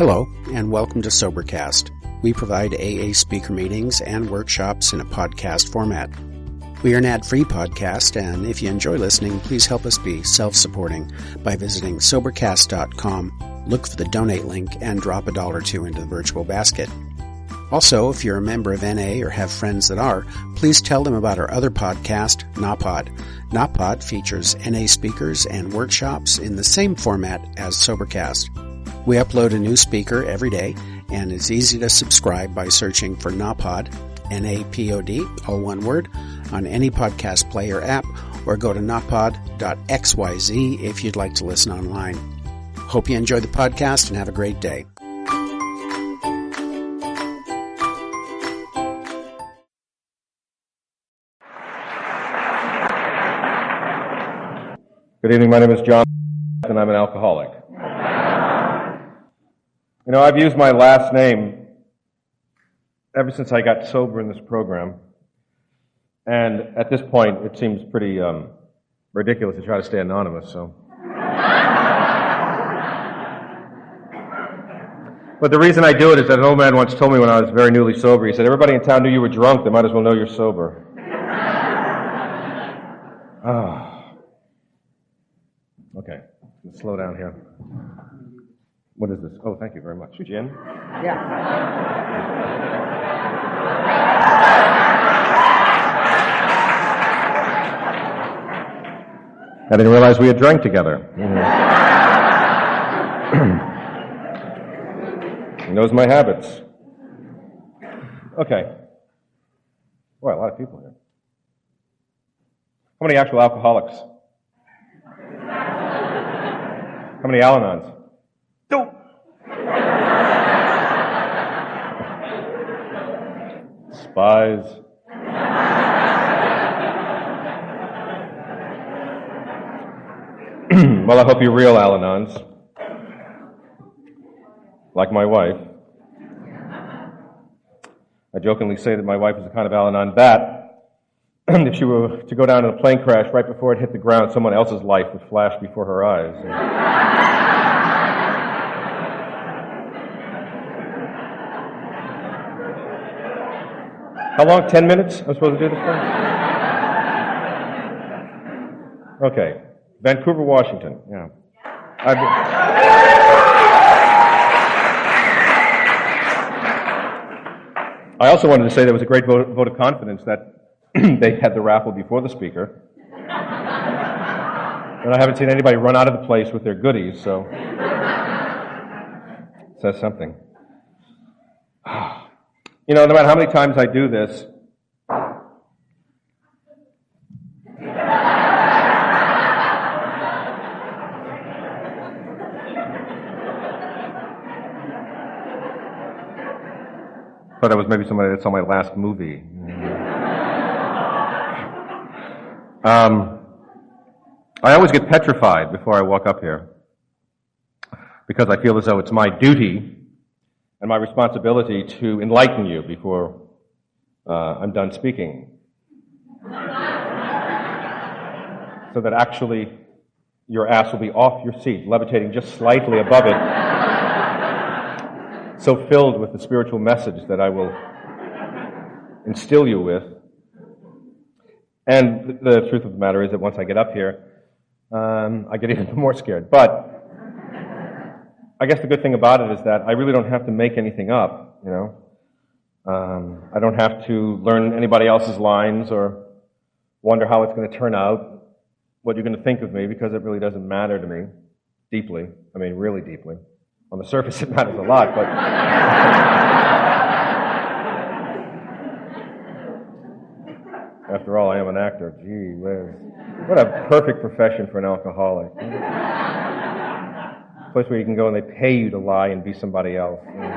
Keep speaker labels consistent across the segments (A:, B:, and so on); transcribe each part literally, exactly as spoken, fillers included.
A: Hello, and welcome to Sobercast. We provide A A speaker meetings and workshops in a podcast format. We are an ad-free podcast, and if you enjoy listening, please help us be self-supporting by visiting Sobercast dot com, look for the donate link, and drop a dollar or two into the virtual basket. Also, if you're a member of N A or have friends that are, please tell them about our other podcast, NAPOD. NAPOD features N A speakers and workshops in the same format as Sobercast. We upload a new speaker every day, and it's easy to subscribe by searching for NAPOD, N A P O D, all one word, on any podcast player app, or go to napod dot x y z if you'd like to listen online. Hope you enjoy the podcast and have a great day.
B: Good evening, my name is John, and I'm an alcoholic. You know, I've used my last name ever since I got sober in this program, and at this point, it seems pretty um, ridiculous to try to stay anonymous, so. But the reason I do it is that an old man once told me when I was very newly sober, he said, everybody in town knew you were drunk, they might as well know you're sober. Ah. Okay, let's slow down here. What is this? Oh, thank you very much. Gin?
C: Yeah.
B: I didn't realize we had drank together. He knows my habits. Okay. Well, a lot of people here. How many actual alcoholics? How many Al-Anons? Two. Spies. Well, I hope you're real Al-Anons. Like my wife. I jokingly say that my wife is the kind of Al-Anon that if she were to go down in a plane crash right before it hit the ground, someone else's life would flash before her eyes. How long? Ten minutes? I'm supposed to do this thing? Okay. Vancouver, Washington. Yeah. I've... I also wanted to say there was a great vote, vote of confidence that they had the raffle before the speaker. And I haven't seen anybody run out of the place with their goodies, so it says something. You know, no matter how many times I do this, thought that was maybe somebody that saw my last movie. Um, I always get petrified before I walk up here because I feel as though it's my duty and my responsibility to enlighten you before uh, I'm done speaking. So that actually your ass will be off your seat, levitating just slightly above it, so filled with the spiritual message that I will instill you with. And the truth of the matter is that once I get up here, um, I get even more scared. But I guess the good thing about it is that I really don't have to make anything up, you know. Um, I don't have to learn anybody else's lines or wonder how it's going to turn out, what you're going to think of me, because it really doesn't matter to me deeply. I mean, really deeply. On the surface, it matters a lot, but... After all, I am an actor. Gee whiz. What a perfect profession for an alcoholic. A place where you can go and they pay you to lie and be somebody else.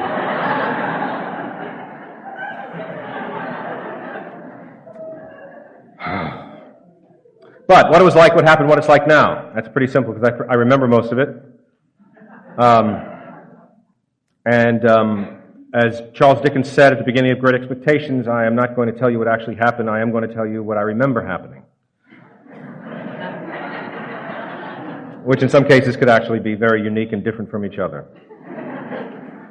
B: But what it was like, what happened, what it's like now. That's pretty simple because I, I remember most of it. Um, and um, as Charles Dickens said at the beginning of Great Expectations, I am not going to tell you what actually happened. I am going to tell you what I remember happening. Which in some cases could actually be very unique and different from each other.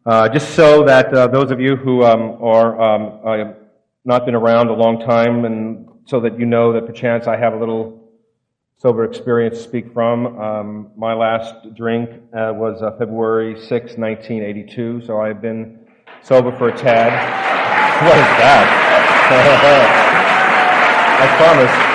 B: Uh, just so that uh, those of you who um, are um, uh, not been around a long time, and so that you know that perchance I have a little sober experience to speak from. Um, my last drink uh, was uh, February sixth, nineteen eighty-two, so I've been sober for a tad. What is that? I promise.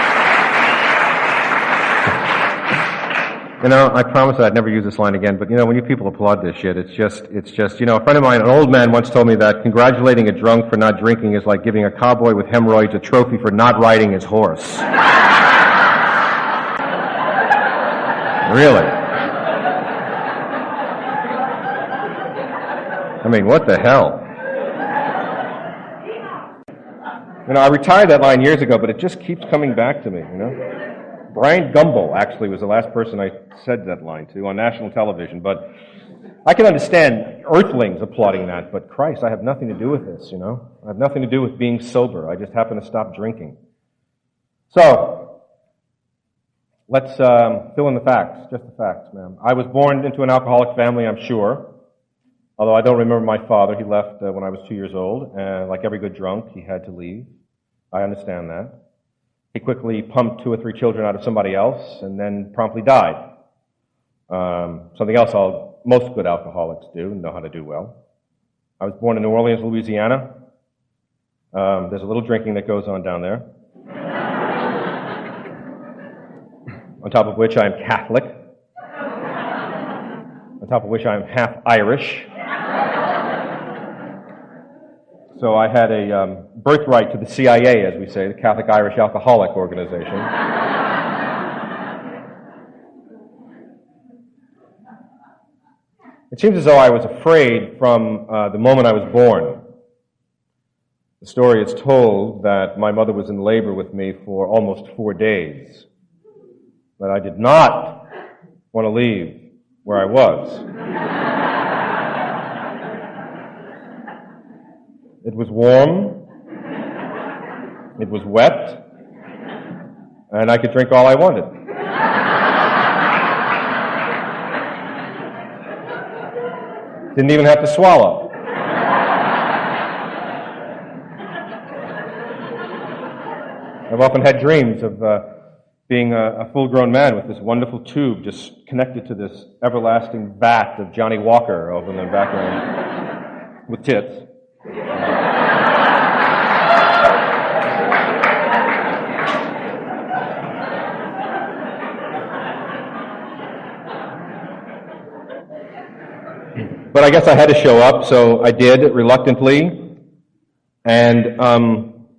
B: You know, I promised that I'd never use this line again, but you know, when you people applaud this shit, it's just, it's just, you know, a friend of mine, an old man once told me that congratulating a drunk for not drinking is like giving a cowboy with hemorrhoids a trophy for not riding his horse. Really? I mean, what the hell? You know, I retired that line years ago, but it just keeps coming back to me, you know? Brian Gumbel, actually, was the last person I said that line to on national television, but I can understand earthlings applauding that, but Christ, I have nothing to do with this, you know? I have nothing to do with being sober. I just happen to stop drinking. So, let's um, fill in the facts, just the facts, ma'am. I was born into an alcoholic family, I'm sure, although I don't remember my father. He left uh, when I was two years old, and like every good drunk, he had to leave. I understand that. He quickly pumped two or three children out of somebody else and then promptly died. Um, something else all most good alcoholics do and know how to do well. I was born in New Orleans, Louisiana. Um, there's a little drinking that goes on down there. On top of which I'm Catholic. On top of which I'm half Irish. So I had a um, birthright to the C I A, as we say, the Catholic Irish Alcoholic Organization. It seems as though I was afraid from uh, the moment I was born. The story is told that my mother was in labor with me for almost four days. But I did not want to leave where I was. It was warm, it was wet, and I could drink all I wanted. Didn't even have to swallow. I've often had dreams of uh, being a, a full-grown man with this wonderful tube just connected to this everlasting vat of Johnny Walker over in the background with tits. But I guess I had to show up, so I did, reluctantly. And um,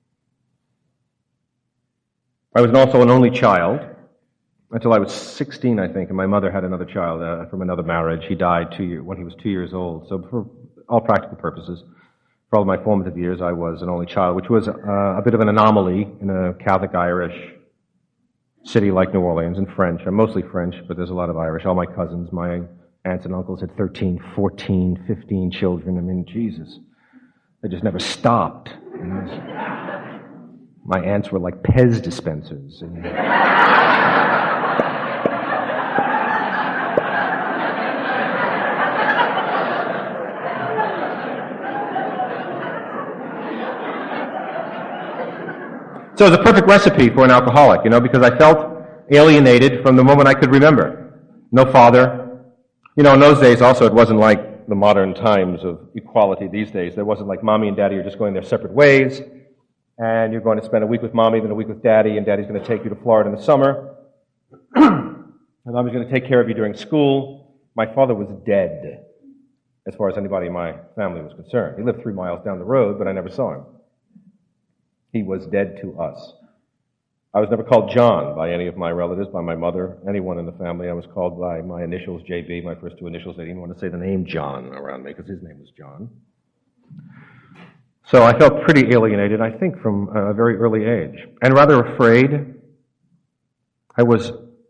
B: I was also an only child until I was sixteen, I think, and my mother had another child uh, from another marriage. He died two year, when he was two years old. So for all practical purposes, for all of my formative years, I was an only child, which was uh, a bit of an anomaly in a Catholic Irish city like New Orleans, and French. I'm mostly French, but there's a lot of Irish. All my cousins, my aunts and uncles had thirteen, fourteen, fifteen children. I mean, Jesus. They just never stopped. You know? My aunts were like Pez dispensers. And so it was a perfect recipe for an alcoholic, you know, because I felt alienated from the moment I could remember. No father. You know, in those days also it wasn't like the modern times of equality these days. There wasn't like mommy and daddy are just going their separate ways, and you're going to spend a week with mommy, then a week with daddy, and daddy's going to take you to Florida in the summer, and mommy's going to take care of you during school. My father was dead, as far as anybody in my family was concerned. He lived three miles down the road, but I never saw him. He was dead to us. I was never called John by any of my relatives, by my mother, anyone in the family. I was called by my initials, J B, my first two initials. They didn't want to say the name John around me because his name was John. So I felt pretty alienated, I think, from a very early age, and rather afraid. I was,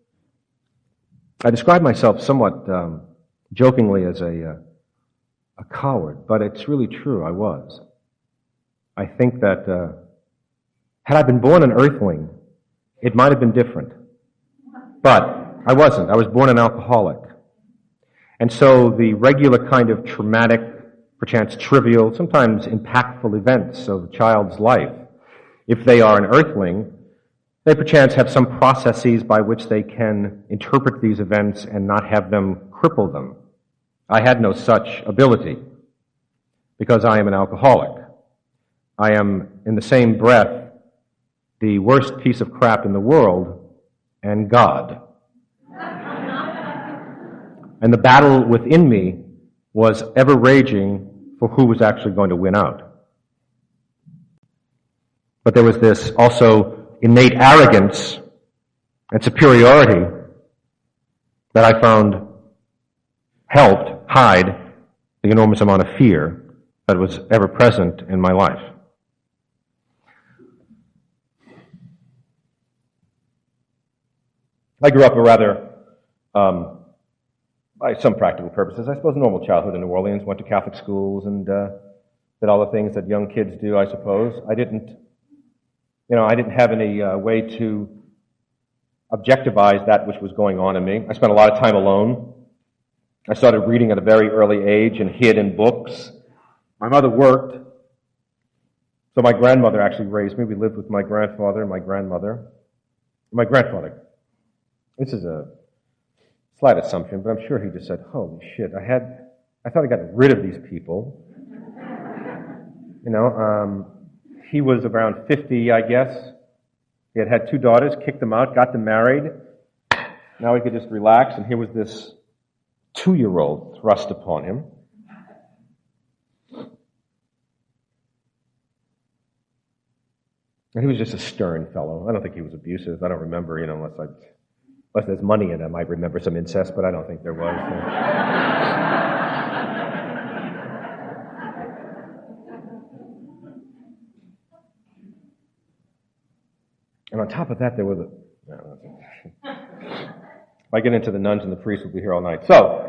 B: I describe myself somewhat um, jokingly as a, uh, a coward, but it's really true, I was. I think that uh, had I been born an earthling, it might have been different. But I wasn't. I was born an alcoholic. And so the regular kind of traumatic perchance trivial, sometimes impactful events of a child's life. If they are an earthling, they perchance have some processes by which they can interpret these events and not have them cripple them. I had no such ability because I am an alcoholic. I am, in the same breath, the worst piece of crap in the world and God. And the battle within me was ever raging for who was actually going to win out. But there was this also innate arrogance and superiority that I found helped hide the enormous amount of fear that was ever present in my life. I grew up a rather, um, by some practical purposes, I suppose, normal childhood in New Orleans. Went to Catholic schools and uh, did all the things that young kids do, I suppose. I didn't, you know, I didn't have any uh, way to objectivize that which was going on in me. I spent a lot of time alone. I started reading at a very early age and hid in books. My mother worked, so my grandmother actually raised me. We lived with my grandfather and my grandmother. My grandfather. This is a slight assumption, but I'm sure he just said, holy shit, I had, I thought I got rid of these people. You know, um, he was around fifty, I guess. He had had two daughters, kicked them out, got them married. Now he could just relax, and here was this two-year-old thrust upon him. And he was just a stern fellow. I don't think he was abusive. I don't remember, you know, unless I, unless there's money in it, I might remember some incest, but I don't think there was. And on top of that, there were the... No, if I get into the nuns and the priests, we'll be here all night. So,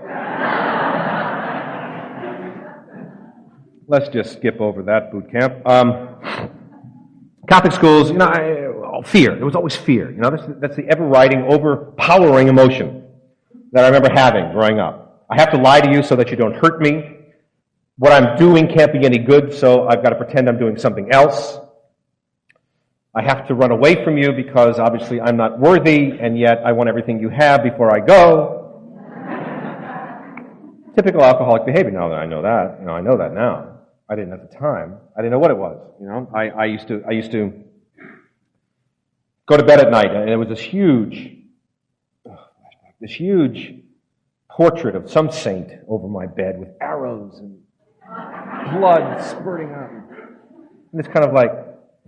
B: let's just skip over that boot camp. Um, Catholic schools, you know, I, fear. There was always fear. You know, that's, that's the ever-riding, overpowering emotion that I remember having growing up. I have to lie to you so that you don't hurt me. What I'm doing can't be any good, so I've got to pretend I'm doing something else. I have to run away from you because obviously I'm not worthy, and yet I want everything you have before I go. Typical alcoholic behavior. Now that I know that, you know, I know that now. I didn't at the time. I didn't know what it was. You know, I, I used to, I used to go to bed at night, and it was this huge, this huge portrait of some saint over my bed with arrows and blood spurting out, and it's kind of like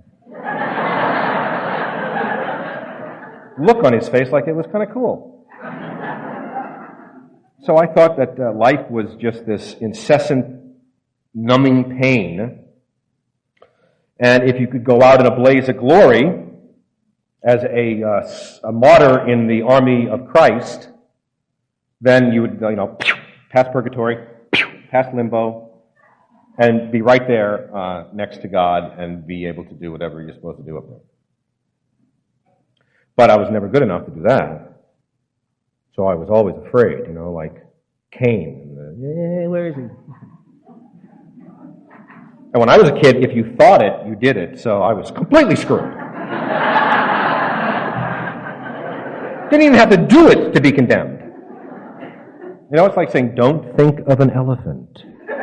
B: look on his face, like it was kind of cool. So I thought that uh, life was just this incessant numbing pain, and if you could go out in a blaze of glory as a, uh, a martyr in the army of Christ, then you would, you know, pass purgatory, pass limbo, and be right there uh, next to God and be able to do whatever you're supposed to do up there. But I was never good enough to do that, so I was always afraid, you know, like Cain. And the, eh, where is he? And when I was a kid, if you thought it, you did it. So I was completely screwed. Didn't even have to do it to be condemned. You know, it's like saying, don't think of an elephant.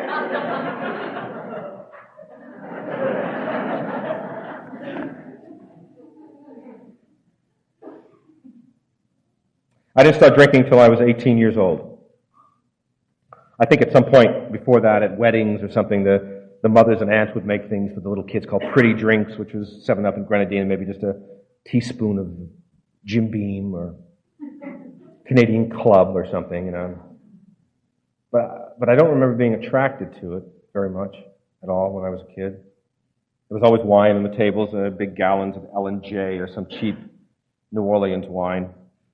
B: I didn't start drinking until I was eighteen years old. I think at some point before that, at weddings or something, the The mothers and aunts would make things for the little kids called pretty drinks, which was seven up and grenadine, maybe just a teaspoon of Jim Beam or Canadian Club or something, you know. But but I don't remember being attracted to it very much at all when I was a kid. There was always wine on the tables, uh, big gallons of L and J or some cheap New Orleans wine.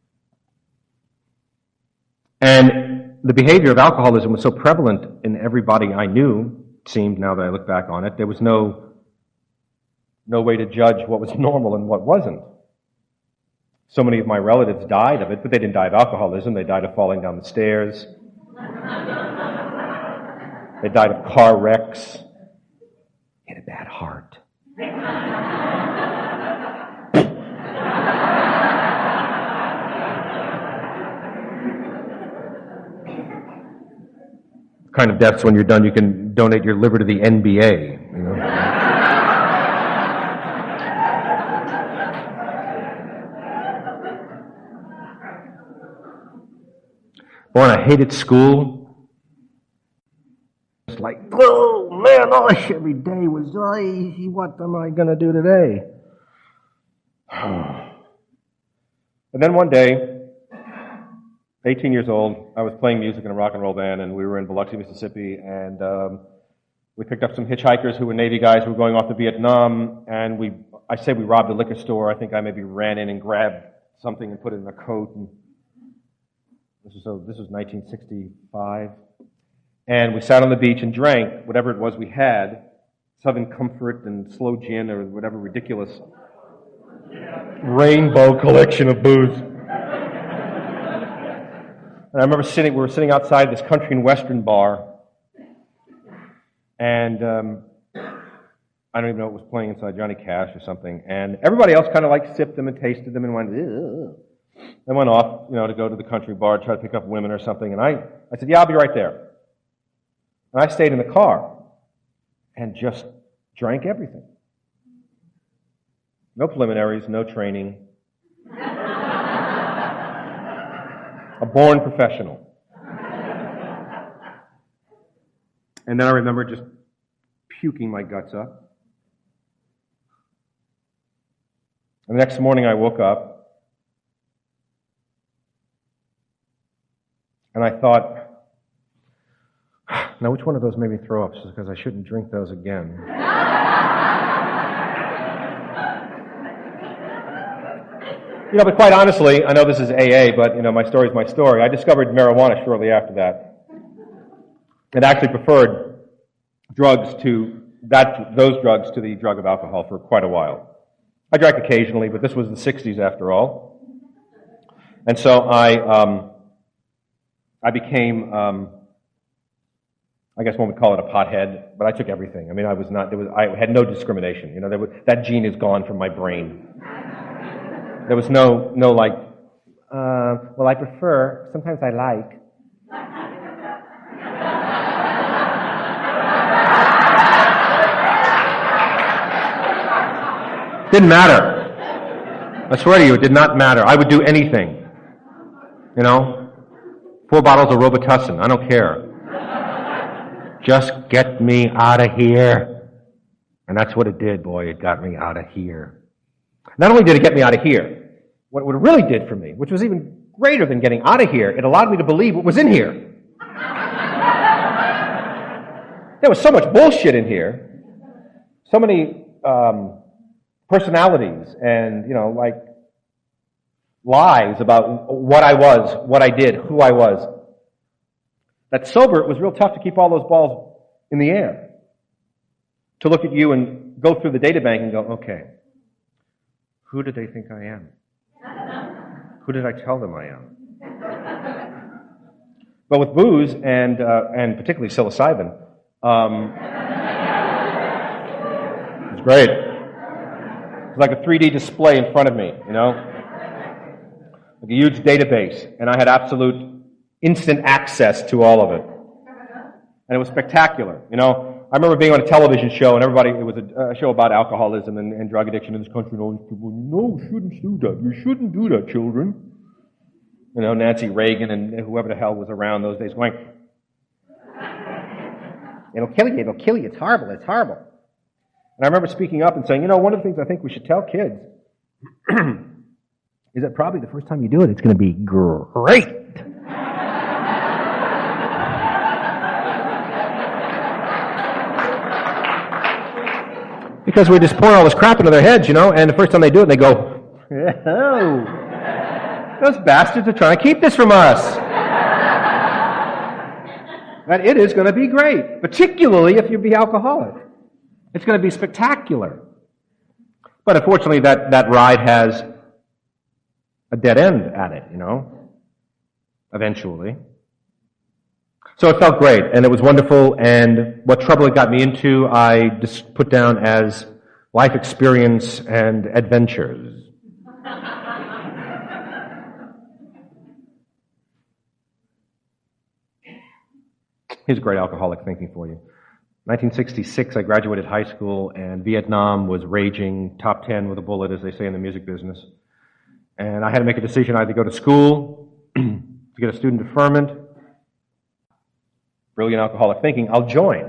B: And the behavior of alcoholism was so prevalent in everybody I knew, it seemed, now that I look back on it. There was no, no way to judge what was normal and what wasn't. So many of my relatives died of it, but they didn't die of alcoholism. They died of falling down the stairs, They died of car wrecks. He had a bad heart. Kind of deaths when you're done, you can donate your liver to the N B A. You know? Born, I hated school. It's like, oh man, all every day was, oh, what am I going to do today? And then one day, eighteen years old, I was playing music in a rock and roll band, and we were in Biloxi, Mississippi, and um, we picked up some hitchhikers who were Navy guys who were going off to Vietnam, and we, I say we robbed a liquor store. I think I maybe ran in and grabbed something and put it in a coat. And this was, so this was nineteen sixty-five. And we sat on the beach and drank whatever it was we had, Southern Comfort and Slow Gin or whatever ridiculous rainbow collection of booze. And I remember sitting, we were sitting outside this country and western bar, and um, I don't even know what was playing inside, Johnny Cash or something, and everybody else kind of like sipped them and tasted them and went, ugh. And went off, you know, to go to the country bar, try to pick up women or something, and I, I said, yeah, I'll be right there. And I stayed in the car and just drank everything. No preliminaries, no training. A born professional. And then I remember just puking my guts up. And the next morning I woke up and I thought, now which one of those made me throw up? Because I shouldn't drink those again. You know, but quite honestly, I know this is A A, but, you know, my story is my story. I discovered marijuana shortly after that. And actually preferred drugs to, that, those drugs to the drug of alcohol for quite a while. I drank occasionally, but this was the sixties after all. And so I, um, I became, um, I guess one would call it a pothead, but I took everything. I mean, I was not, there was, I had no discrimination. You know, there was, that gene is gone from my brain. There was no, no like, uh, well, I prefer, sometimes I like. Didn't matter. I swear to you, it did not matter. I would do anything. You know? Four bottles of Robitussin. I don't care. Just get me out of here. And that's what it did, boy. It got me out of here. Not only did it get me out of here, what it really did for me, which was even greater than getting out of here, it allowed me to believe what was in here. There was so much bullshit in here. So many um, personalities and, you know, like lies about what I was, what I did, who I was. That sober, it was real tough to keep all those balls in the air. To look at you and go through the data bank and go, okay, who did they think I am? Who did I tell them I am? But with booze and uh, and particularly psilocybin, um, it's great. It's like a three D display in front of me, you know, like a huge database, and I had absolute instant access to all of it, and it was spectacular, you know. I remember being on a television show, and everybody, it was a, a show about alcoholism and, and drug addiction in this country, and all these people, no, you shouldn't do that. You shouldn't do that, children. You know, Nancy Reagan and whoever the hell was around those days going, it'll kill you, it'll kill you, it's horrible, it's horrible. And I remember speaking up and saying, you know, one of the things I think we should tell kids is that probably the first time you do it, it's going to be great. Because we just pour all this crap into their heads, you know, and the first time they do it, they go, oh, those bastards are trying to keep this from us. That it is going to be great, particularly if you be alcoholic. It's going to be spectacular. But unfortunately, that, that ride has a dead end at it, you know, eventually. So it felt great, and it was wonderful, and what trouble it got me into, I just put down as life experience and adventures. Here's great alcoholic thinking for you. nineteen sixty-six, I graduated high school, and Vietnam was raging, top ten with a bullet, as they say in the music business. And I had to make a decision either go to school to get a student deferment. Brilliant alcoholic thinking, I'll join.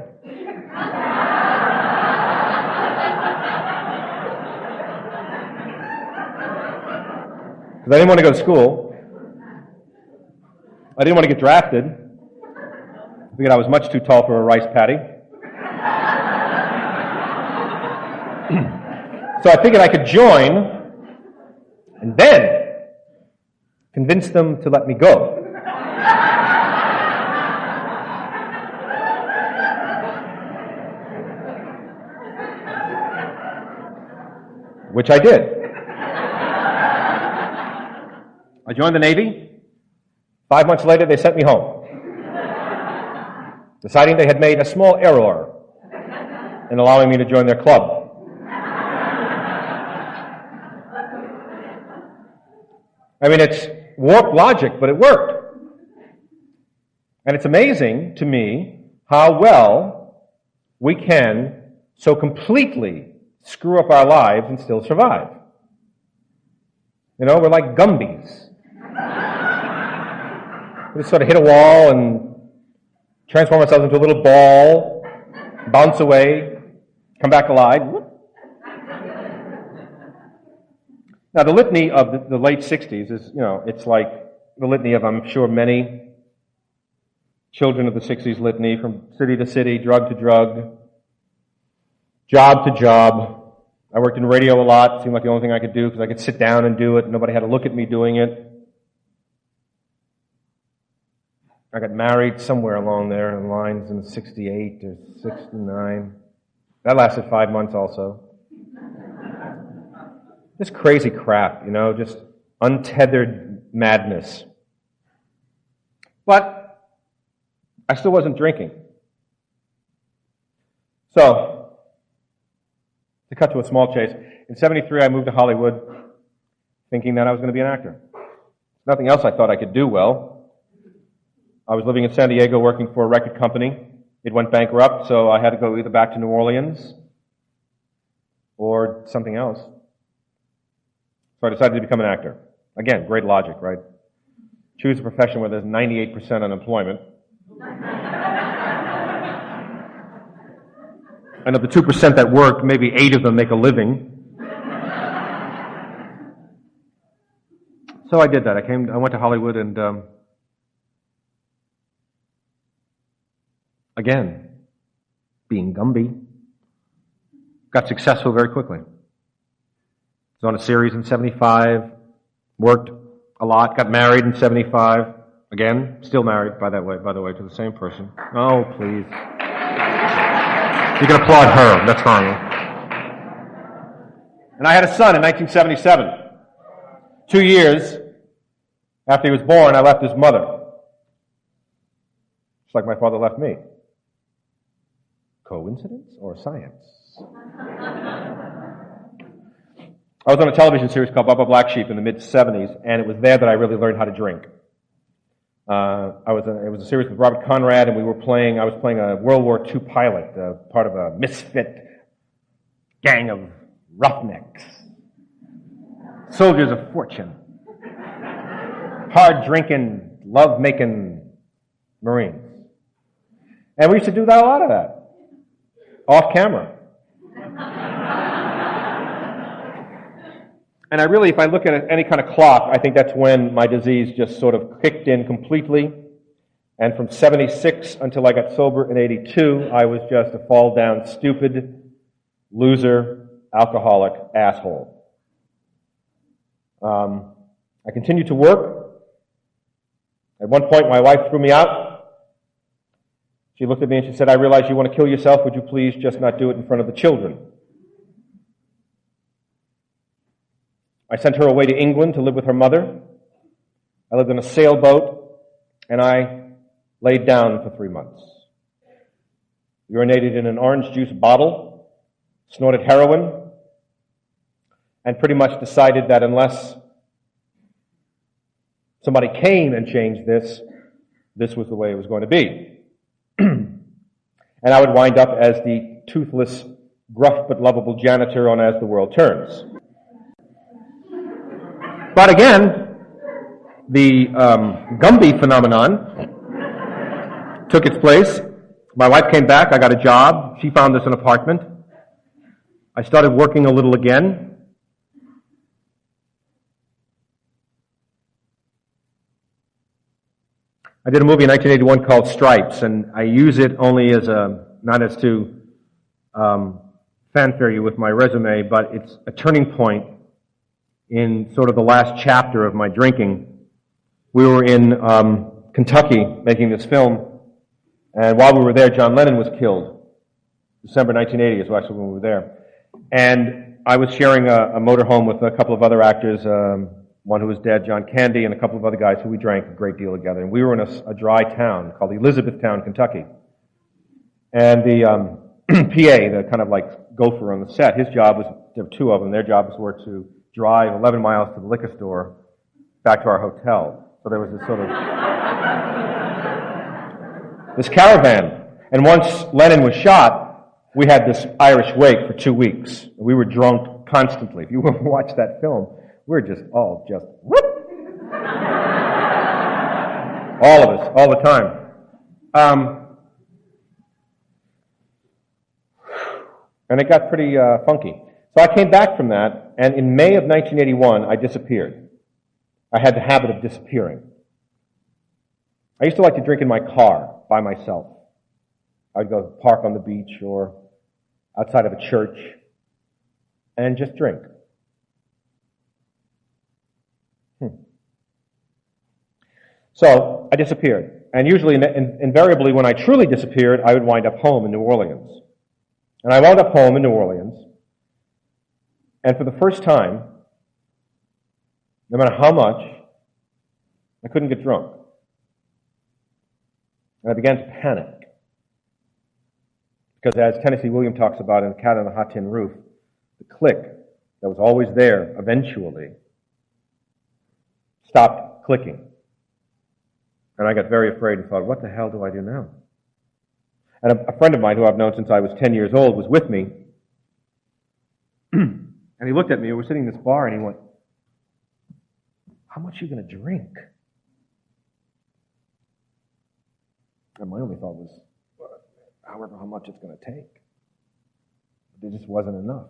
B: Because I didn't want to go to school. I didn't want to get drafted. I figured I was much too tall for a rice paddy. So I figured I could join and then convince them to let me go. Which I did. I joined the Navy. Five months later, they sent me home, deciding they had made a small error in allowing me to join their club. I mean, it's warped logic, but it worked. And it's amazing to me how well we can so completely screw up our lives and still survive. You know, we're like Gumbies. We just sort of hit a wall and transform ourselves into a little ball, bounce away, come back alive. Now, the litany of the, the late sixties is, you know, it's like the litany of, I'm sure, many children of the sixties litany, from city to city, drug to drug, job to job. I worked in radio a lot. It seemed like the only thing I could do because I could sit down and do it. Nobody had to look at me doing it. I got married somewhere along there in lines in sixty-eight or sixty-nine. That lasted five months also. Just crazy crap, you know, just untethered madness. But I still wasn't drinking. So, to cut to a small chase, in seventy-three I moved to Hollywood thinking that I was going to be an actor. Nothing else I thought I could do well. I was living in San Diego working for a record company. It went bankrupt, so I had to go either back to New Orleans or something else. So I decided to become an actor. Again, great logic, right? Choose a profession where there's ninety-eight percent unemployment. And of the two percent that work, maybe eight of them make a living. So I did that. I came, I went to Hollywood and, um, again, being Gumby, got successful very quickly. Was on a series in seventy-five, worked a lot, got married in seventy-five. Again, still married, by that way, by the way, to the same person. Oh, please. You can applaud her. That's fine. And I had a son in nineteen seventy-seven. Two years after he was born, I left his mother. Just like my father left me. Coincidence or science? I was on a television series called Bubba Black Sheep in the mid-seventies, and it was there that I really learned how to drink. Uh, I was a, it was a series with Robert Conrad, and we were playing, I was playing a World War Two pilot, uh, part of a misfit gang of roughnecks, soldiers of fortune, hard-drinking, love-making Marines. And we used to do that, a lot of that, off camera. And I really, if I look at any kind of clock, I think that's when my disease just sort of kicked in completely. And from seventy-six until I got sober in eighty-two, I was just a fall-down, stupid, loser, alcoholic asshole. Um, I continued to work. At one point, my wife threw me out. She looked at me and she said, "I realize you want to kill yourself. Would you please just not do it in front of the children?" I sent her away to England to live with her mother. I lived on a sailboat, and I laid down for three months. Urinated in an orange juice bottle, snorted heroin, and pretty much decided that unless somebody came and changed this, this was the way it was going to be. And I would wind up as the toothless, gruff but lovable janitor on As the World Turns. But again, the um, Gumby phenomenon took its place. My wife came back. I got a job. She found us an apartment. I started working a little again. I did a movie in nineteen eighty-one called Stripes, and I use it only as a, not as to um, fanfare you with my resume, but it's a turning point in sort of the last chapter of my drinking. We were in um, Kentucky making this film, and while we were there, John Lennon was killed. December nineteen eighty is actually when we were there. And I was sharing a, a motorhome with a couple of other actors, um, one who was dead, John Candy, and a couple of other guys who we drank a great deal together. And we were in a, a dry town called Elizabethtown, Kentucky. And the um, P A, the kind of like gopher on the set, his job was, there were two of them, their jobs were to drive eleven miles to the liquor store back to our hotel. So there was this sort of, this caravan. And once Lennon was shot, we had this Irish wake for two weeks. We were drunk constantly. If you watch that film, we're just all just, whoop! All of us, all the time. Um, and it got pretty uh, funky. So I came back from that, and in May of nineteen eighty-one, I disappeared. I had the habit of disappearing. I used to like to drink in my car by myself. I'd go park on the beach or outside of a church and just drink. Hmm. So I disappeared. And usually, invariably, when I truly disappeared, I would wind up home in New Orleans. And I wound up home in New Orleans. And for the first time, no matter how much, I couldn't get drunk. And I began to panic. Because as Tennessee Williams talks about in The Cat on the Hot Tin Roof, the click that was always there eventually stopped clicking. And I got very afraid and thought, what the hell do I do now? And a, a friend of mine who I've known since I was ten years old was with me. And he looked at me, we were sitting in this bar, and he went, how much are you going to drink? And my only thought was, however how much it's going to take. There just wasn't enough.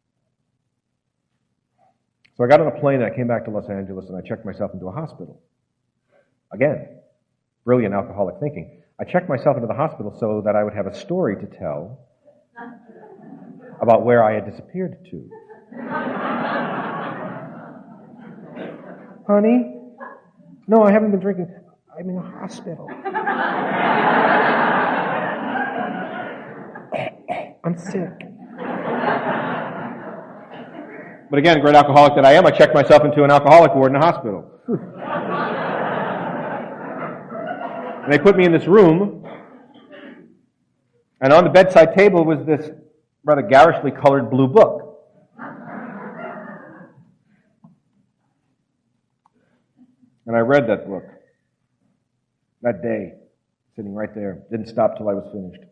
B: So I got on a plane and I came back to Los Angeles and I checked myself into a hospital. Again, brilliant alcoholic thinking. I checked myself into the hospital so that I would have a story to tell about where I had disappeared to. Honey? No, I haven't been drinking. I'm in a hospital. I'm sick. But again, great alcoholic that I am, I checked myself into an alcoholic ward in a hospital. And they put me in this room, and on the bedside table was this rather garishly colored blue book. And I read that book that day, sitting right there. Didn't stop till I was finished.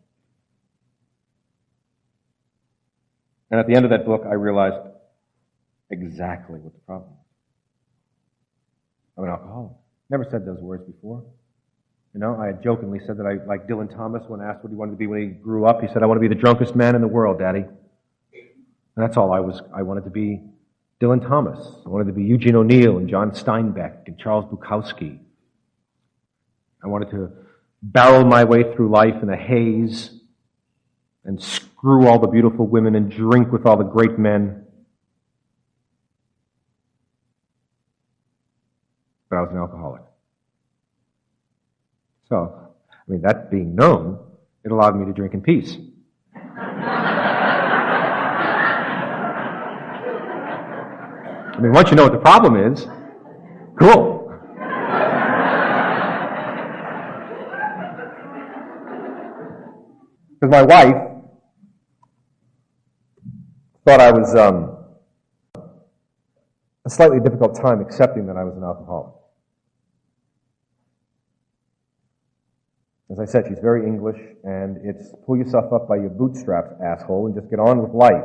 B: And at the end of that book, I realized exactly what the problem was. I'm an alcoholic. Never said those words before. You know, I had jokingly said that I, like Dylan Thomas, when asked what he wanted to be when he grew up, he said, I want to be the drunkest man in the world, Daddy. And that's all I was. I wanted to be Dylan Thomas. I wanted to be Eugene O'Neill and John Steinbeck and Charles Bukowski. I wanted to barrel my way through life in a haze and screw all the beautiful women and drink with all the great men. But I was an alcoholic. So, I mean, that being known, it allowed me to drink in peace. I mean, once you know what the problem is, cool. Because my wife thought I was um, a slightly difficult time accepting that I was an alcoholic. As I said, she's very English, and it's pull yourself up by your bootstraps, asshole, and just get on with life.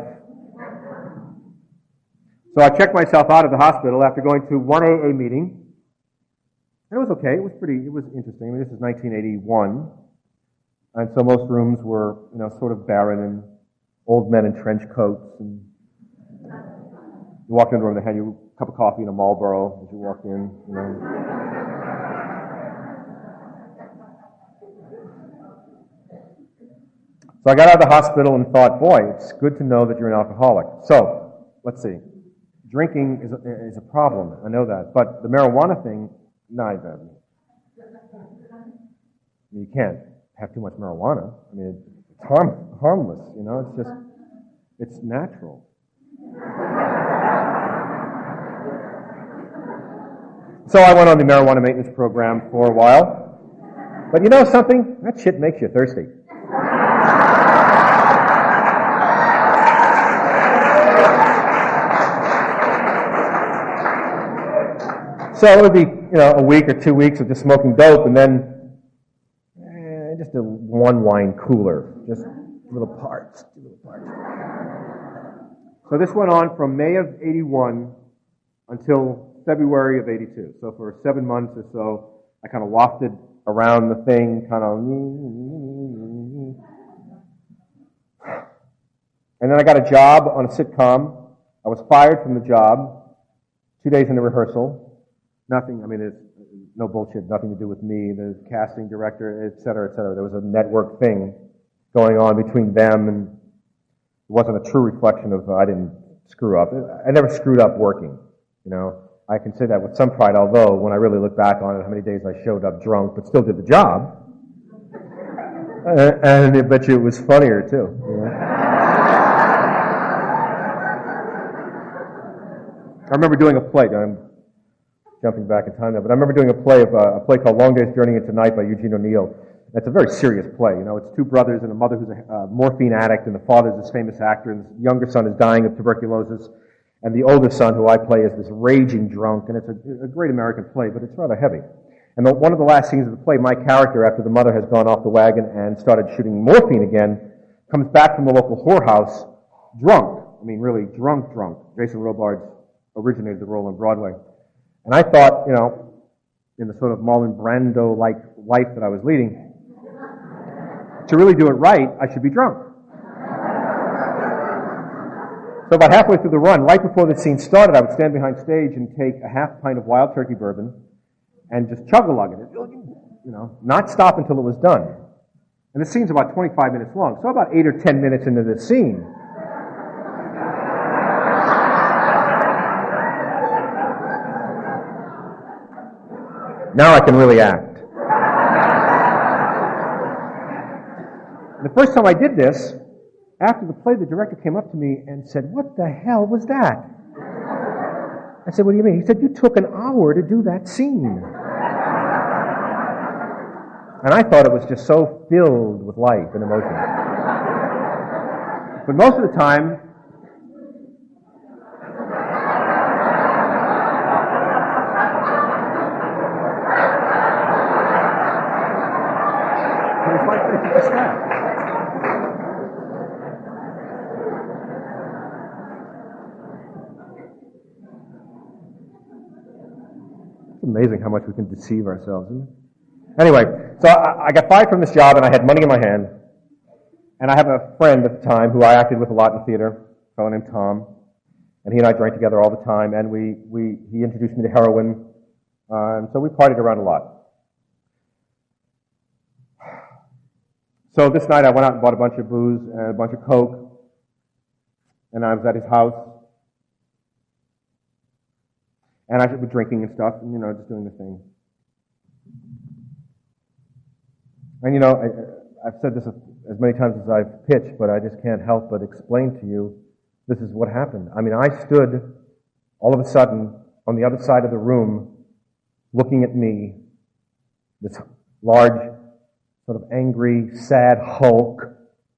B: So I checked myself out of the hospital after going to one A A meeting. And it was okay. It was pretty, it was interesting. I mean, this is nineteen eighty-one. And so most rooms were, you know, sort of barren and old men in trench coats. And you walked into the room, they had you a cup of coffee and a Marlboro as you walked in, you know. So I got out of the hospital and thought, boy, it's good to know that you're an alcoholic. So, let's see. Drinking is a, is a problem. I know that. But the marijuana thing, neither. You can't have too much marijuana. I mean, it's harm, harmless, you know. It's just, it's natural. So I went on the marijuana maintenance program for a while. But you know something? That shit makes you thirsty. So it would be, you know, a week or two weeks of just smoking dope, and then eh, just a one wine cooler, just little parts, little parts. So this went on from May of eighty-one until February of eighty-two. So for seven months or so, I kind of wafted around the thing, kind of. And then I got a job on a sitcom. I was fired from the job two days into rehearsal. Nothing, I mean, it's no bullshit, nothing to do with me, the casting director, et cetera, et cetera. There was a network thing going on between them, and it wasn't a true reflection of, uh, I didn't screw up. I never screwed up working, you know. I can say that with some pride, although when I really look back on it, how many days I showed up drunk, but still did the job. and, and I bet you it was funnier, too, you know? I remember doing a play, I'm jumping back in time now, but I remember doing a play of uh, a play called Long Day's Journey into Night by Eugene O'Neill. It's a very serious play. You know, it's two brothers and a mother who's a uh, morphine addict, and the father's this famous actor, and the younger son is dying of tuberculosis, and the older son, who I play, is this raging drunk, and it's a, a great American play, but it's rather heavy. And the, one of the last scenes of the play, my character, after the mother has gone off the wagon and started shooting morphine again, comes back from the local whorehouse drunk. I mean, really drunk, drunk. Jason Robards originated the role on Broadway. And I thought, you know, in the sort of Marlon Brando-like life that I was leading, to really do it right, I should be drunk. So about halfway through the run, right before the scene started, I would stand behind stage and take a half pint of wild turkey bourbon and just chug-a-lug it, you know, not stop until it was done. And the scene's about twenty-five minutes long. So about eight or ten minutes into the scene, now I can really act. The first time I did this, after the play, the director came up to me and said, "What the hell was that?" I said, "What do you mean?" He said, "You took an hour to do that scene." And I thought it was just so filled with life and emotion. But most of the time, amazing how much we can deceive ourselves, isn't it? Anyway, so I, I got fired from this job, and I had money in my hand. And I have a friend at the time who I acted with a lot in theater, a fellow named Tom. And he and I drank together all the time, and we, we he introduced me to heroin. Uh, and so we partied around a lot. So this night I went out and bought a bunch of booze and a bunch of coke. And I was at his house. And I was drinking and stuff, and, you know, just doing the thing. And, you know, I, I've said this as many times as I've pitched, but I just can't help but explain to you, this is what happened. I mean, I stood, all of a sudden, on the other side of the room, looking at me, this large, sort of angry, sad hulk,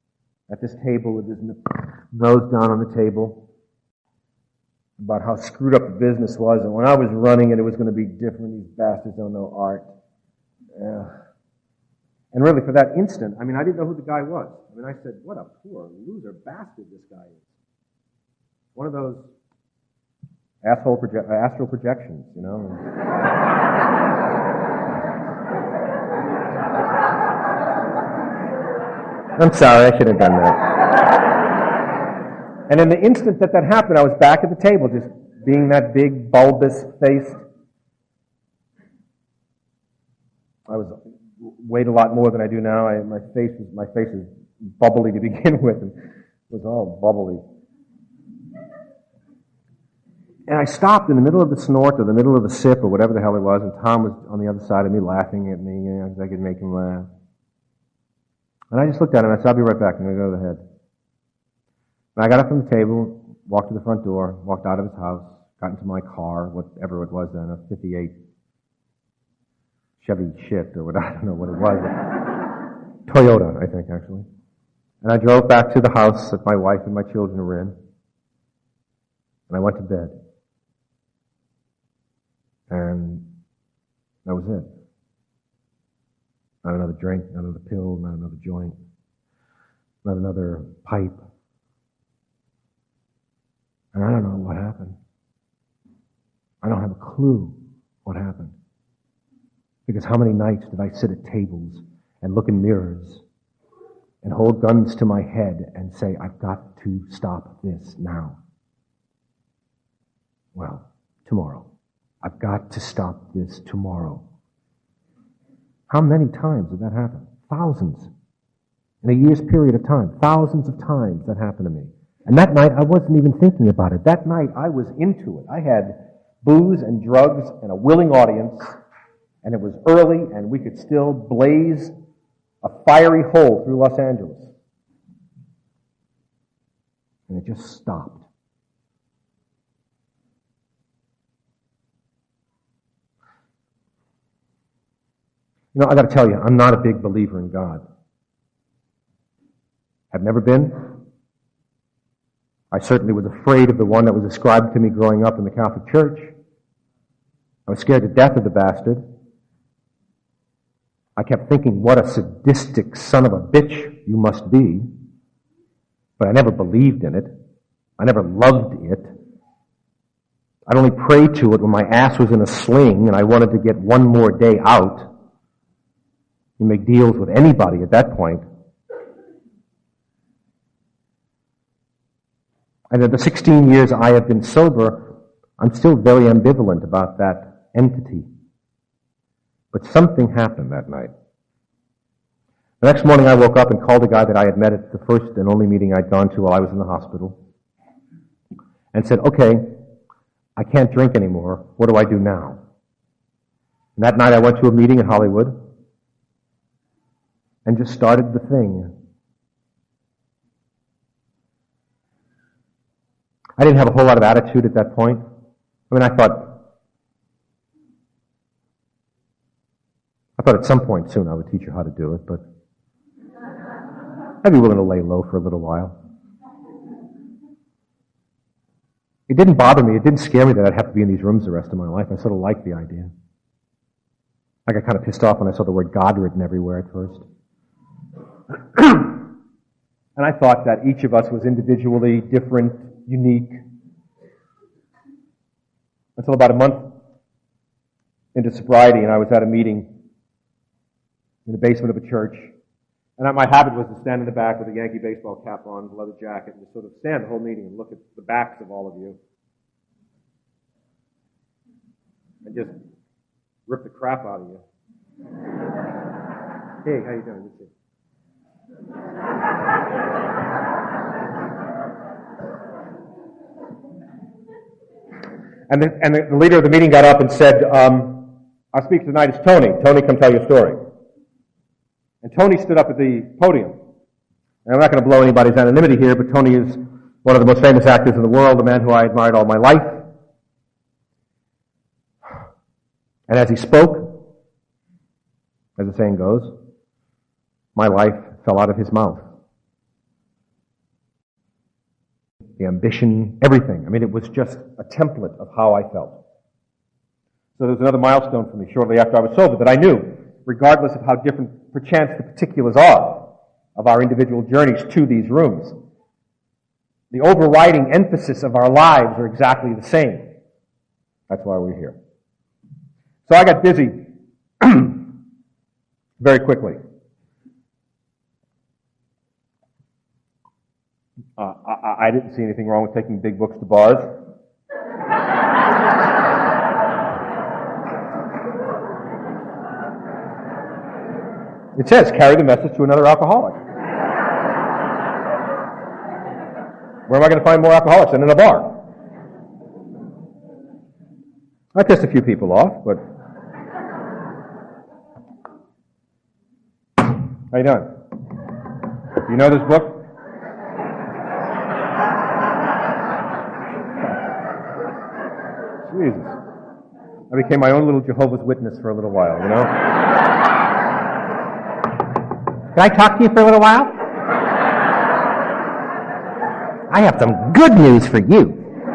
B: at this table with his nose down on the table about how screwed up the business was, and when I was running it, it was going to be different. These bastards don't know art. Yeah. And really, for that instant, I mean, I didn't know who the guy was. I mean, I said, what a poor loser bastard this guy is. One of those asshole proje- uh, astral projections, you know. I'm sorry, I should have done that. And in the instant that that happened, I was back at the table, just being that big, bulbous-faced. I was weighed a lot more than I do now. I, my face was my face is bubbly to begin with, and it was all bubbly. And I stopped in the middle of the snort or the middle of the sip or whatever the hell it was, and Tom was on the other side of me laughing at me, you know, because I could make him laugh. And I just looked at him and I said, I'll be right back. I'm going to go to the head. And I got up from the table, walked to the front door, walked out of his house, got into my car, whatever it was then, a fifty-eight Chevy shit or what, I don't know what it was. Toyota, I think, actually. And I drove back to the house that my wife and my children were in. And I went to bed. And that was it. Not another drink, not another pill, not another joint, not another pipe. And I don't know what happened. I don't have a clue what happened. Because how many nights did I sit at tables and look in mirrors and hold guns to my head and say, I've got to stop this now. Well, tomorrow. I've got to stop this tomorrow. How many times did that happen? Thousands. In a year's period of time. Thousands of times that happened to me. And that night, I wasn't even thinking about it. That night, I was into it. I had booze and drugs and a willing audience, and it was early, and we could still blaze a fiery hole through Los Angeles. And it just stopped. You know, I got to tell you, I'm not a big believer in God. I've never been. I certainly was afraid of the one that was ascribed to me growing up in the Catholic Church. I was scared to death of the bastard. I kept thinking, what a sadistic son of a bitch you must be. But I never believed in it. I never loved it. I'd only pray to it when my ass was in a sling and I wanted to get one more day out. You make deals with anybody at that point. And in the sixteen years I have been sober, I'm still very ambivalent about that entity. But something happened that night. The next morning I woke up and called a guy that I had met at the first and only meeting I'd gone to while I was in the hospital and said, okay, I can't drink anymore. What do I do now? And that night I went to a meeting in Hollywood and just started the thing. I didn't have a whole lot of attitude at that point. I mean, I thought, I thought at some point soon I would teach you how to do it, but I'd be willing to lay low for a little while. It didn't bother me. It didn't scare me that I'd have to be in these rooms the rest of my life. I sort of liked the idea. I got kind of pissed off when I saw the word God written everywhere at first. And I thought that each of us was individually different, unique. Until about a month into sobriety, and I was at a meeting in the basement of a church. And my habit was to stand in the back with a Yankee baseball cap on, leather jacket, and just sort of stand the whole meeting and look at the backs of all of you. And just rip the crap out of you. Hey, how you doing? Good to see you. And, the, and the, the leader of the meeting got up and said, um, our speaker tonight is Tony. Tony, come tell your story. And Tony stood up at the podium. And I'm not going to blow anybody's anonymity here, but Tony is one of the most famous actors in the world, a man who I admired all my life. And as he spoke, as the saying goes, my life fell out of his mouth. the ambition, everything. I mean, it was just a template of how I felt. So there was another milestone for me shortly after I was sober that I knew, regardless of how different, perchance, the particulars are of our individual journeys to these rooms, the overriding emphasis of our lives are exactly the same. That's why we're here. So I got busy very quickly. Uh, I, I didn't see anything wrong with taking big books to bars. It says, carry the message to another alcoholic. Where am I going to find more alcoholics than in a bar? I pissed a few people off, but... How you doing? You know this book? Jesus. I became my own little Jehovah's Witness for a little while, you know?
C: Can I talk to you for a little while? I have some good news for you.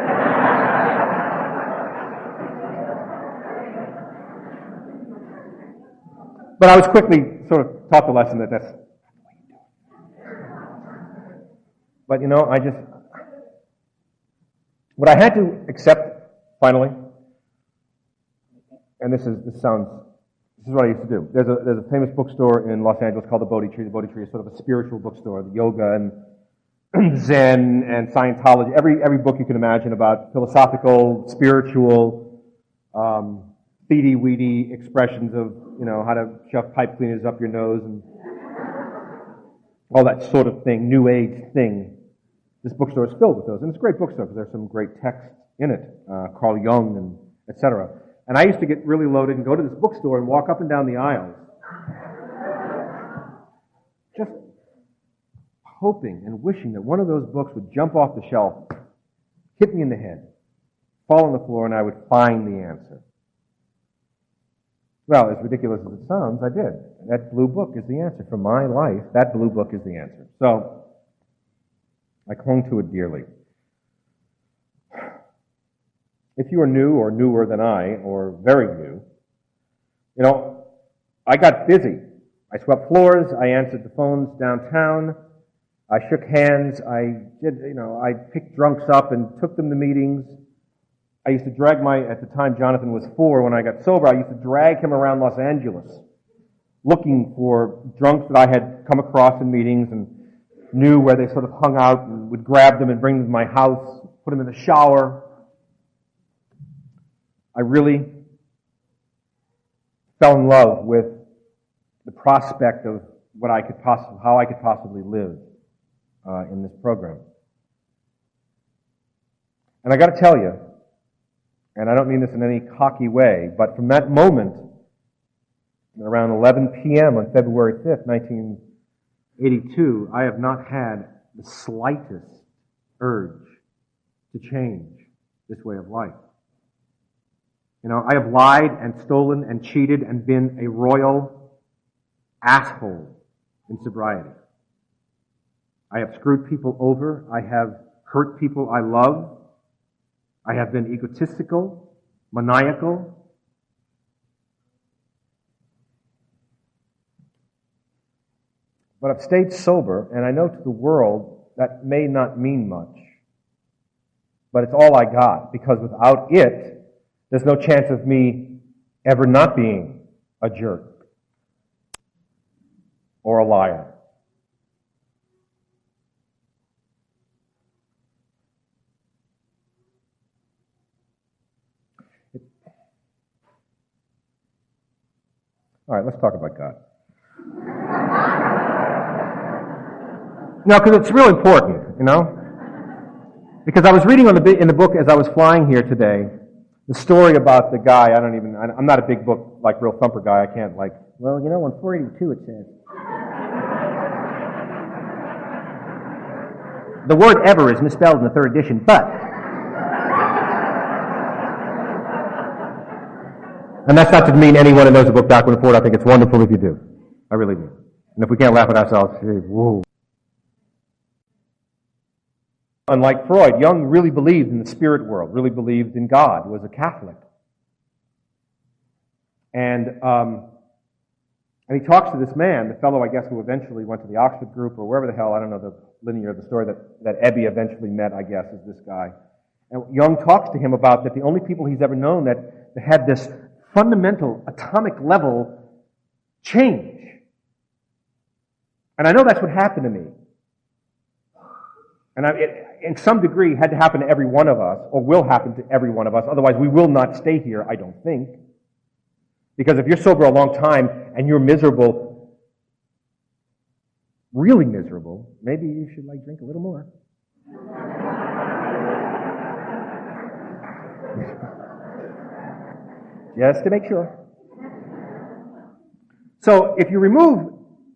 B: But I was quickly sort of taught the lesson that that's... But, you know, I just... What I had to accept, finally, and this is this sounds... This is what I used to do. There's a there's a famous bookstore in Los Angeles called the Bodhi Tree. The Bodhi Tree is sort of a spiritual bookstore. The yoga and Zen and Scientology, every every book you can imagine about philosophical, spiritual, um, feedy-weedy expressions of, you know, how to shove pipe cleaners up your nose and all that sort of thing, New Age thing. This bookstore is filled with those, and it's a great bookstore because there's some great texts in it, uh, Carl Jung and et cetera. And I used to get really loaded and go to this bookstore and walk up and down the aisles, just hoping and wishing that one of those books would jump off the shelf, hit me in the head, fall on the floor, and I would find the answer. Well, as ridiculous as it sounds, I did. That blue book is the answer. For my life, that blue book is the answer. So, I clung to it dearly. If you are new or newer than I, or very new, you know, I got busy. I swept floors, I answered the phones downtown, I shook hands, I did, you know, I picked drunks up and took them to meetings. I used to drag my, at the time Jonathan was four, when I got sober, I used to drag him around Los Angeles, looking for drunks that I had come across in meetings and knew where they sort of hung out, and would grab them and bring them to my house, put them in the shower. I really fell in love with the prospect of what I could possibly, how I could possibly live uh, in this program. And I got to tell you, and I don't mean this in any cocky way, but from that moment, around eleven p.m. on February fifth, nineteen eighty-two, I have not had the slightest urge to change this way of life. You know, I have lied and stolen and cheated and been a royal asshole in sobriety. I have screwed people over. I have hurt people I love. I have been egotistical, maniacal. But I've stayed sober, and I know to the world that may not mean much. But it's all I got, because without it, there's no chance of me ever not being a jerk or a liar. All right, let's talk about God. No, because it's real important, you know? Because I was reading on the in the book as I was flying here today, the story about the guy, I don't even, I'm not a big book, like, real thumper guy, I can't, like,
C: well, you know, on four eighty-two it says, the word ever is misspelled in the third edition, but,
B: and that's not to mean anyone who knows the book Doctrine and Ford. I think it's wonderful if you do. I really do. And if we can't laugh at ourselves, whoa. Unlike Freud, Jung really believed in the spirit world, really believed in God, was a Catholic. And um, and he talks to this man, the fellow, I guess, who eventually went to the Oxford group or wherever the hell, I don't know the linear of the story, that, that Ebbe eventually met, I guess, is this guy. And Jung talks to him about that the only people he's ever known that, that had this fundamental atomic level change. And I know that's what happened to me. And I, it, in some degree, had to happen to every one of us, or will happen to every one of us. Otherwise, we will not stay here, I don't think. Because if you're sober a long time and you're miserable, really miserable, maybe you should like drink a little more. Just to make sure. So if you remove,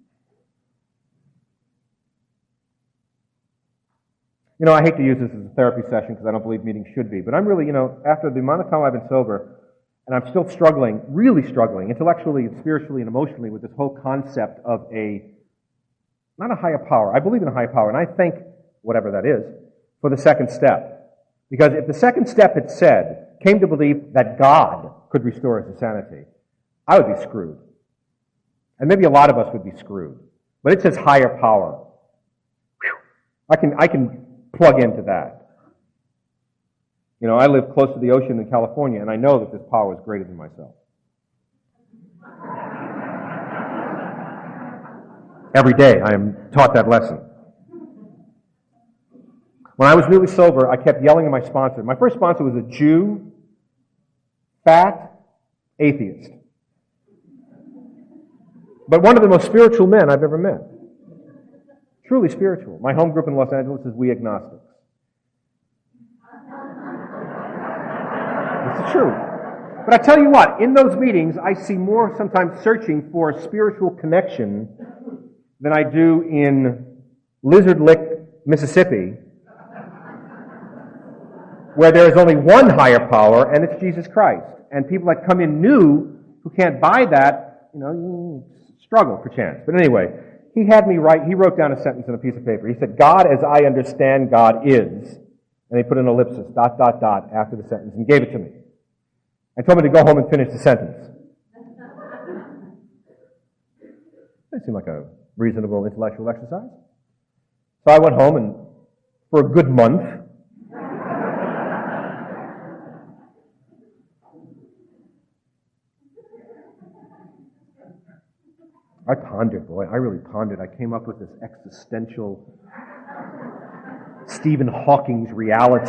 B: you know, I hate to use this as a therapy session because I don't believe meetings should be, but I'm really, you know, after the amount of time I've been sober, and I'm still struggling, really struggling, intellectually and spiritually and emotionally with this whole concept of a, not a higher power. I believe in a higher power, and I thank whatever that is for the second step. Because if the second step, it said, came to believe that God could restore us to sanity, I would be screwed. And maybe a lot of us would be screwed. But it says higher power. Whew. I can, I can plug into that. You know, I live close to the ocean in California, and I know that this power is greater than myself. Every day I am taught that lesson. When I was newly sober, I kept yelling at my sponsor. My first sponsor was a Jew, fat, atheist. But one of the most spiritual men I've ever met. Truly spiritual. My home group in Los Angeles is We Agnostics. It's the truth. But I tell you what, in those meetings, I see more sometimes searching for a spiritual connection than I do in Lizard Lick, Mississippi, where there is only one higher power, and it's Jesus Christ. And people that come in new, who can't buy that, you know, you struggle perchance. But anyway, he had me write, he wrote down a sentence on a piece of paper. He said, God as I understand God is, and he put an ellipsis, dot, dot, dot, after the sentence, and gave it to me. And told me to go home and finish the sentence. That seemed like a reasonable intellectual exercise. So I went home, and for a good month, I pondered, boy, I really pondered. I came up with this existential Stephen Hawking's reality.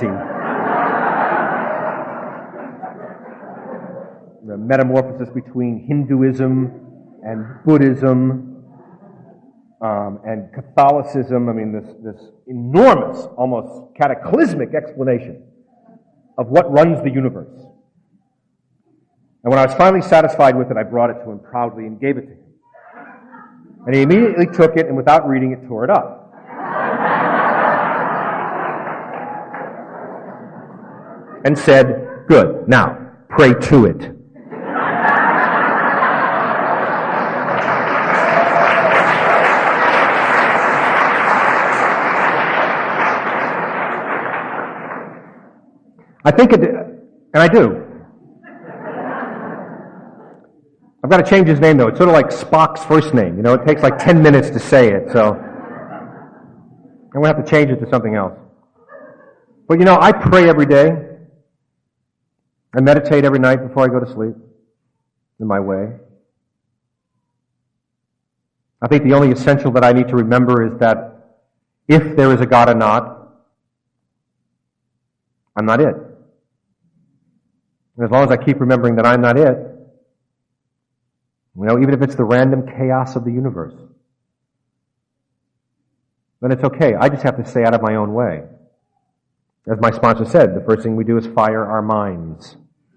B: The metamorphosis between Hinduism and Buddhism um, and Catholicism. I mean, this, this enormous, almost cataclysmic explanation of what runs the universe. And when I was finally satisfied with it, I brought it to him proudly and gave it to him. And he immediately took it, and without reading it, tore it up. And said, good, now, pray to it. I think it, and I do. I've got to change his name, though. It's sort of like Spock's first name. You know, it takes like ten minutes to say it, so I'm going to have to change it to something else. But, you know, I pray every day. I meditate every night before I go to sleep, in my way. I think the only essential that I need to remember is that if there is a God or not, I'm not it. And as long as I keep remembering that I'm not it, you know, even if it's the random chaos of the universe, then it's okay. I just have to stay out of my own way. As my sponsor said, the first thing we do is fire our minds.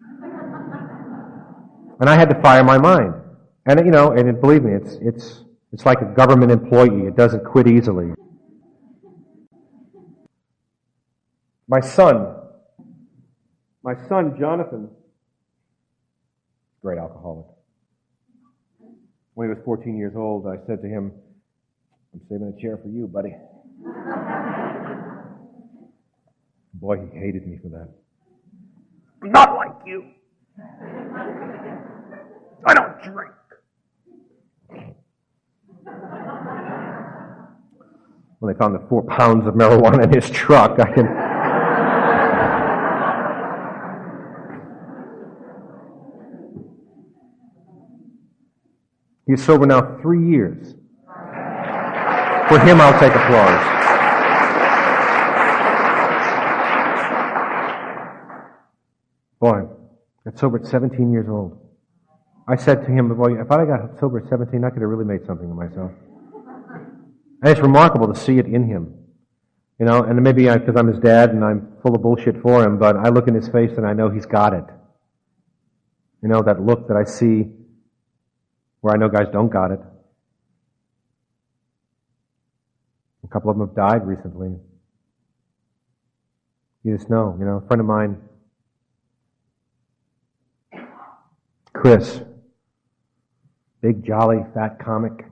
B: And I had to fire my mind. And, you know, and believe me, it's, it's, it's like a government employee. It doesn't quit easily. My son, my son, Jonathan, great alcoholic. When he was fourteen years old, I said to him, I'm saving a chair for you, buddy. Boy, he hated me for that.
C: I'm not like you. I don't drink.
B: When they found the four pounds of marijuana in his truck, I can... He's sober now three years. For him, I'll take applause. Boy, got sober at seventeen years old. I said to him, boy, if I got sober at seventeen, I could have really made something of myself. And it's remarkable to see it in him. You know, and maybe because I'm his dad and I'm full of bullshit for him, but I look in his face and I know he's got it. You know, that look that I see where I know guys don't got it. A couple of them have died recently. You just know, you know, a friend of mine, Chris, big, jolly, fat comic.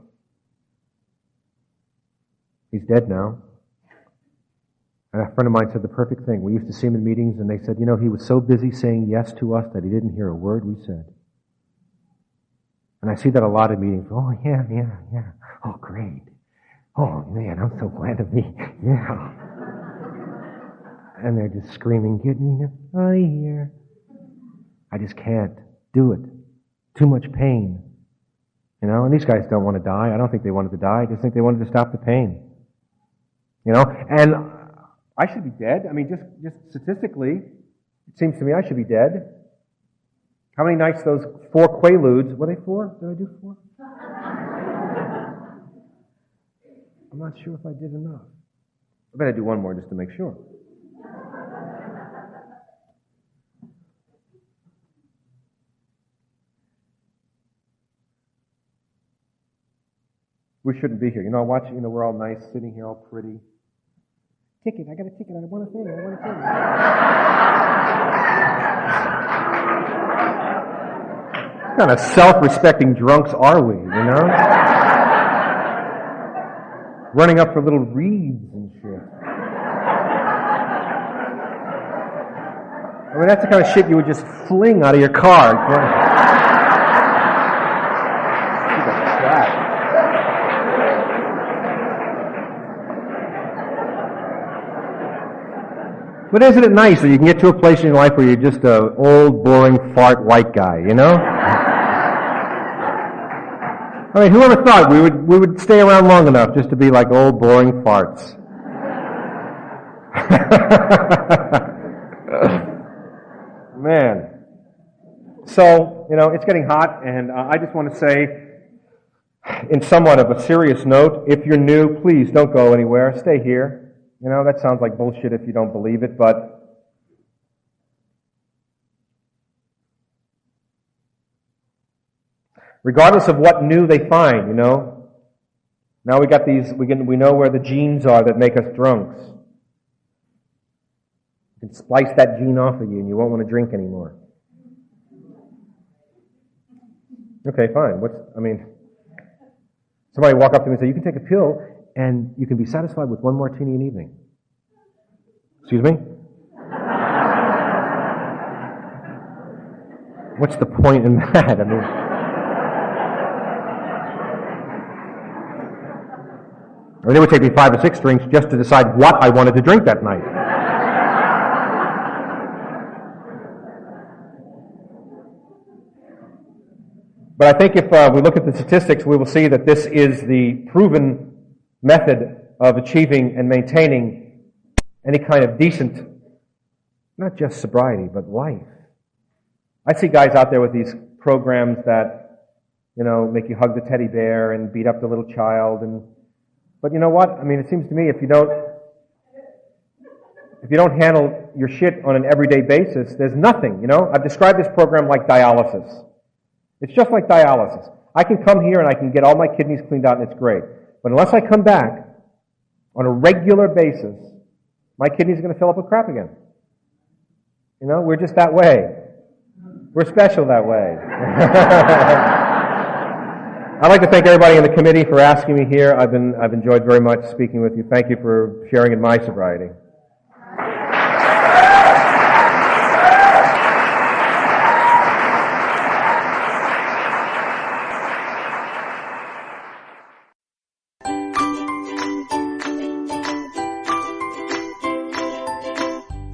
B: He's dead now. And a friend of mine said the perfect thing. We used to see him in meetings and they said, you know, he was so busy saying yes to us that he didn't hear a word we said. And I see that a lot of meetings. Oh, yeah, yeah, yeah. Oh, great. Oh, man, I'm so glad to be, yeah. And they're just screaming, get me out of here. I just can't do it. Too much pain. You know, and these guys don't want to die. I don't think they wanted to die. I just think they wanted to stop the pain. You know, and I should be dead. I mean, just, just statistically, it seems to me I should be dead. How many nights those four Quaaludes, were they four? Did I do four? I'm not sure if I did enough. I better do one more just to make sure. We shouldn't be here. You know, watch, you know, we're all nice, sitting here all pretty. Ticket, I got a ticket, I want a thing, I want a thing. What kind of self-respecting drunks are we, you know? Running up for little reeds and shit. I mean, that's the kind of shit you would just fling out of your car. But isn't it nice that you can get to a place in your life where you're just an old, boring, fart white guy, you know? I mean, whoever thought we would we would stay around long enough just to be like old, boring farts? Man. So, you know, it's getting hot, and uh, I just want to say, in somewhat of a serious note, if you're new, please don't go anywhere. Stay here. You know, that sounds like bullshit if you don't believe it, but regardless of what new they find, you know, now we got these, we can, we know where the genes are that make us drunks. You can splice that gene off of you and you won't want to drink anymore. Okay, fine. What's, I mean, somebody walk up to me and say, you can take a pill and you can be satisfied with one martini an evening. Excuse me? What's the point in that? I mean, I mean, it would take me five or six drinks just to decide what I wanted to drink that night. But I think if uh, we look at the statistics, we will see that this is the proven method of achieving and maintaining any kind of decent, not just sobriety, but life. I see guys out there with these programs that, you know, make you hug the teddy bear and beat up the little child, and but you know what? I mean, it seems to me if you don't if you don't handle your shit on an everyday basis, there's nothing, you know? I've described this program like dialysis. It's just like dialysis. I can come here and I can get all my kidneys cleaned out and it's great. But unless I come back on a regular basis, my kidneys are going to fill up with crap again. You know, we're just that way. We're special that way. I'd like to thank everybody in the committee for asking me here. I've been, I've enjoyed very much speaking with you. Thank you for sharing in my sobriety.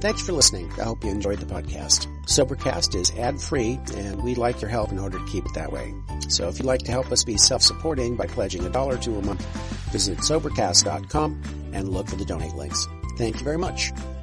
A: Thanks for listening. I hope you enjoyed the podcast. Sobercast is ad-free, and we'd like your help in order to keep it that way. So if you'd like to help us be self-supporting by pledging a dollar to a month, visit Sobercast dot com and look for the donate links. Thank you very much.